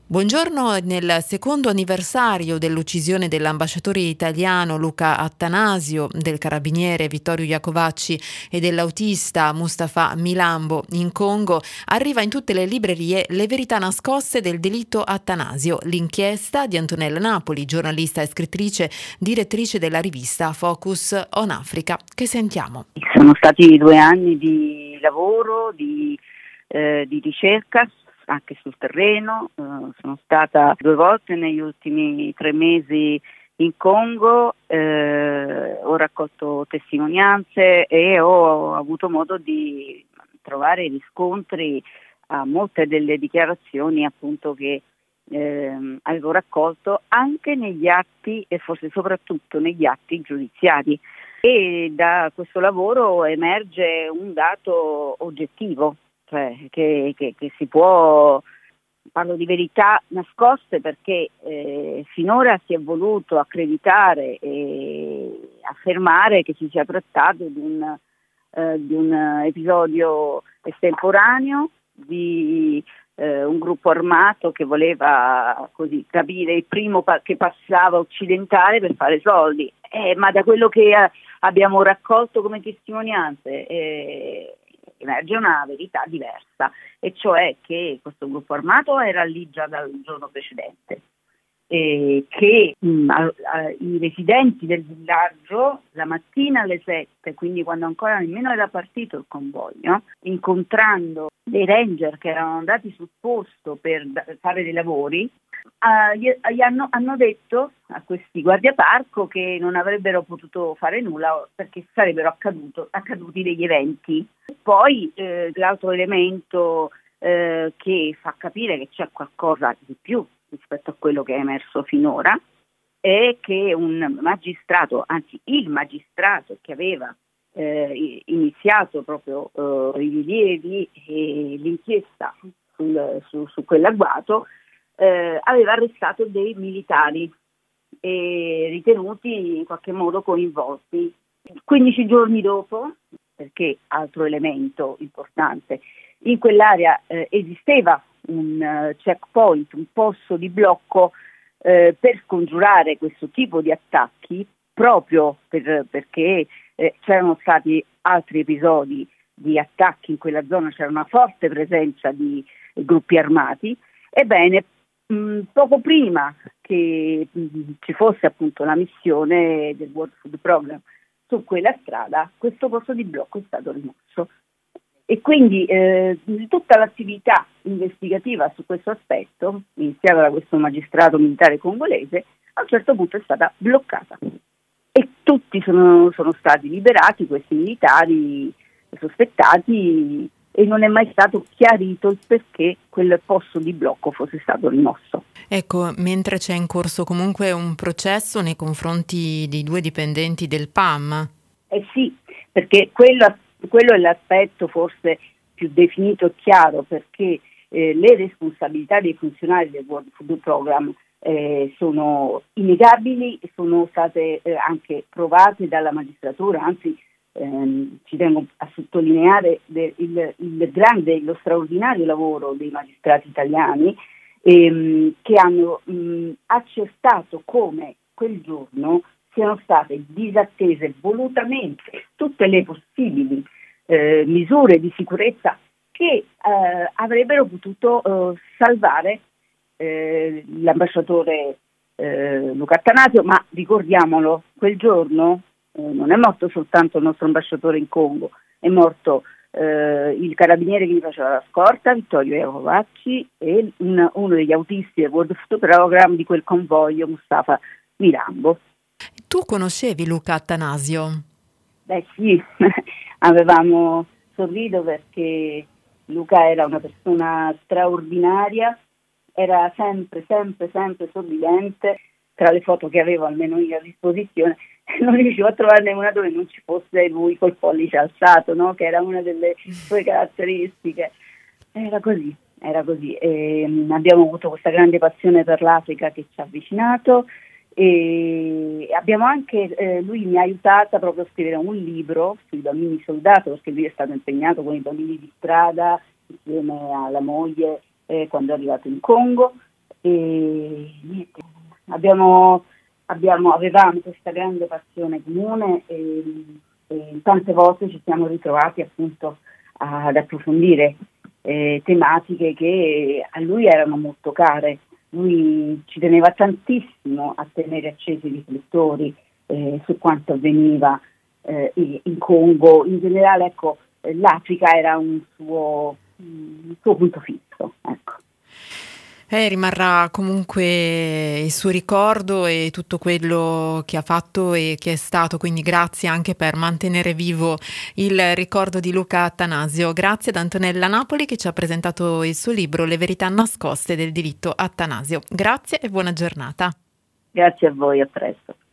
Buongiorno, nel secondo anniversario dell'uccisione dell'ambasciatore italiano Luca Attanasio, del carabiniere Vittorio Iacovacci e dell'autista Mustafa Milambo in Congo, arriva in tutte le librerie Le verità nascoste del delitto Attanasio, l'inchiesta di Antonella Napoli, giornalista e scrittrice, direttrice della rivista Focus on Africa. Che sentiamo? Sono stati 2 anni di lavoro, di ricerca anche sul terreno. Sono stata 2 volte negli ultimi 3 mesi in Congo, ho raccolto testimonianze e ho avuto modo di trovare riscontri a molte delle dichiarazioni appunto che avevo raccolto anche negli atti e forse soprattutto negli atti giudiziari. E da questo lavoro emerge un dato oggettivo, cioè che si può, parlo di verità nascoste perché finora si è voluto accreditare e affermare che si sia trattato di un episodio estemporaneo di un gruppo armato che voleva così capire il primo che passava occidentale per fare soldi, ma da quello che abbiamo raccolto come testimonianze emerge una verità diversa, e cioè che questo gruppo armato era lì già dal giorno precedente, che i residenti del villaggio la mattina alle 7, quindi quando ancora nemmeno era partito il convoglio, incontrando dei ranger che erano andati sul posto per fare dei lavori, hanno detto a questi guardiaparco che non avrebbero potuto fare nulla perché sarebbero accaduti degli eventi. Poi l'altro elemento che fa capire che c'è qualcosa di più rispetto a quello che è emerso finora è che un magistrato, anzi il magistrato che aveva iniziato proprio i rilievi e l'inchiesta su quell'agguato, aveva arrestato dei militari ritenuti in qualche modo coinvolti. 15 giorni dopo, perché altro elemento importante, in quell'area esisteva un checkpoint, un posto di blocco per scongiurare questo tipo di attacchi, proprio perché c'erano stati altri episodi di attacchi in quella zona, c'era una forte presenza di gruppi armati. Ebbene, poco prima che ci fosse appunto la missione del World Food Programme su quella strada, questo posto di blocco è stato rimosso. E quindi tutta l'attività investigativa su questo aspetto, iniziata da questo magistrato militare congolese, a un certo punto è stata bloccata. E tutti sono stati liberati, questi militari sospettati, e non è mai stato chiarito il perché quel posto di blocco fosse stato rimosso. Ecco, mentre c'è in corso comunque un processo nei confronti di 2 dipendenti del PAM. Sì, perché quello è l'aspetto forse più definito e chiaro, perché le responsabilità dei funzionari del World Food Programme sono innegabili e sono state anche provate dalla magistratura, anzi ci tengo a sottolineare lo straordinario lavoro dei magistrati italiani che hanno accertato come quel giorno siano state disattese volutamente tutte le possibili misure di sicurezza che avrebbero potuto salvare l'ambasciatore Luca Attanasio, ma ricordiamolo, quel giorno non è morto soltanto il nostro ambasciatore in Congo, è morto il carabiniere che gli faceva la scorta, Vittorio Iacovacci, e uno degli autisti del World Food Programme di quel convoglio, Mustafa Milambo. Tu conoscevi Luca Attanasio? Beh sì, sorrido perché Luca era una persona straordinaria, era sempre sorridente. Tra le foto che avevo, almeno io a disposizione, non riuscivo a trovarne una dove non ci fosse lui col pollice alzato, no? Che era una delle sue caratteristiche. Era così. Abbiamo avuto questa grande passione per l'Africa che ci ha avvicinato, e abbiamo anche, lui mi ha aiutata proprio a scrivere un libro sui bambini soldato, perché lui è stato impegnato con i bambini di strada insieme alla moglie quando è arrivato in Congo. e niente, avevamo questa grande passione comune e tante volte ci siamo ritrovati appunto ad approfondire tematiche che a lui erano molto care. Lui ci teneva tantissimo a tenere accesi i riflettori su quanto avveniva in Congo. In generale, ecco, l'Africa era un suo punto fisso, ecco. Rimarrà comunque il suo ricordo e tutto quello che ha fatto e che è stato, quindi grazie anche per mantenere vivo il ricordo di Luca Attanasio. Grazie ad Antonella Napoli che ci ha presentato il suo libro Le verità nascoste del diritto Attanasio. Grazie e buona giornata. Grazie a voi, a presto.